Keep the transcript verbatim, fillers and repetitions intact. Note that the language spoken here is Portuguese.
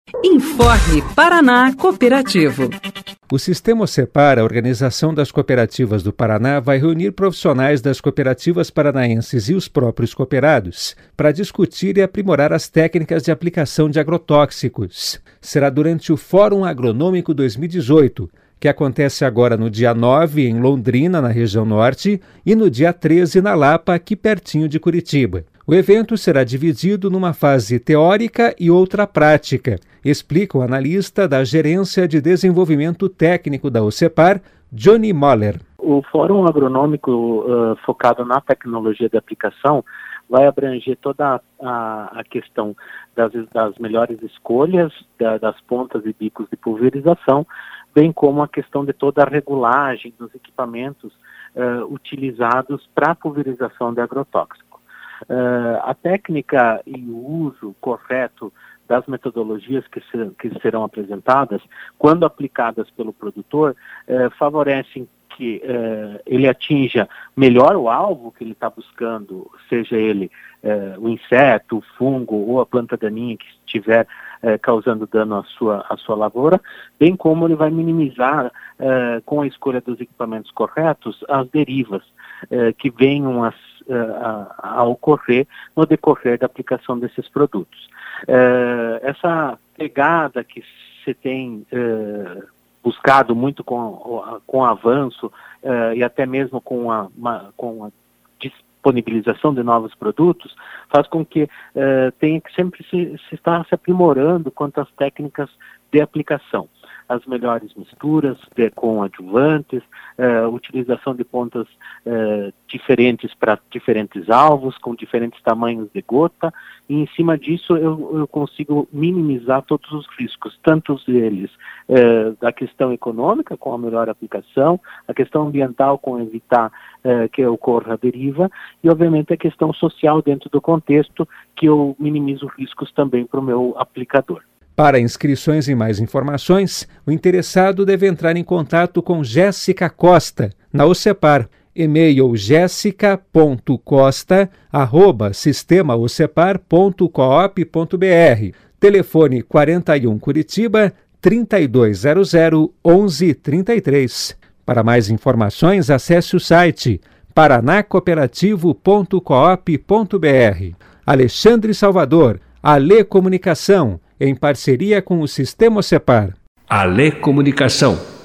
Informe Paraná Cooperativo. O Sistema OCEPAR, a Organização das Cooperativas do Paraná, vai reunir profissionais das cooperativas paranaenses e os próprios cooperados para discutir e aprimorar as técnicas de aplicação de agrotóxicos. Será durante o Fórum Agronômico dois mil e dezoito, que acontece agora no dia nove em Londrina, na região norte, e no dia treze na Lapa, aqui pertinho de Curitiba. O evento será dividido numa fase teórica e outra prática, explica o analista da Gerência de Desenvolvimento Técnico da OCEPAR, Johnny Moller. O Fórum Agronômico uh, focado na tecnologia de aplicação vai abranger toda a, a questão das, das melhores escolhas, da, das pontas e bicos de pulverização, bem como a questão de toda a regulagem dos equipamentos uh, utilizados para a pulverização de agrotóxicos. Uh, a técnica e o uso correto das metodologias que, se, que serão apresentadas, quando aplicadas pelo produtor, uh, favorecem que uh, ele atinja melhor o alvo que ele está buscando, seja ele uh, o inseto, o fungo ou a planta daninha que estiver uh, causando dano à sua, à sua lavoura, bem como ele vai minimizar, uh, com a escolha dos equipamentos corretos, as derivas uh, que venham a A, a ocorrer no decorrer da aplicação desses produtos. Uh, essa pegada que se tem uh, buscado muito com, com o avanço uh, e até mesmo com a, uma, com a disponibilização de novos produtos, faz com que uh, tenha que sempre se, se estar se aprimorando quanto às técnicas de aplicação. As melhores misturas de, com adjuvantes, uh, utilização de pontas uh, diferentes para diferentes alvos, com diferentes tamanhos de gota, e em cima disso eu, eu consigo minimizar todos os riscos, tanto eles uh, da questão econômica, com a melhor aplicação, a questão ambiental, com evitar uh, que ocorra a deriva, e obviamente a questão social dentro do contexto, que eu minimizo riscos também para o meu aplicador. Para inscrições e mais informações, o interessado deve entrar em contato com Jéssica Costa, na OCEPAR. E-mail jéssica ponto costa arroba sistema ocepar ponto coop ponto br. Telefone quarenta e um Curitiba, trinta e dois zero zero, onze trinta e três. Para mais informações, acesse o site paraná cooperativo ponto coop ponto br. Alexandre Salvador, Ale Comunicação, em parceria com o Sistema OCEPAR. Ale Comunicação.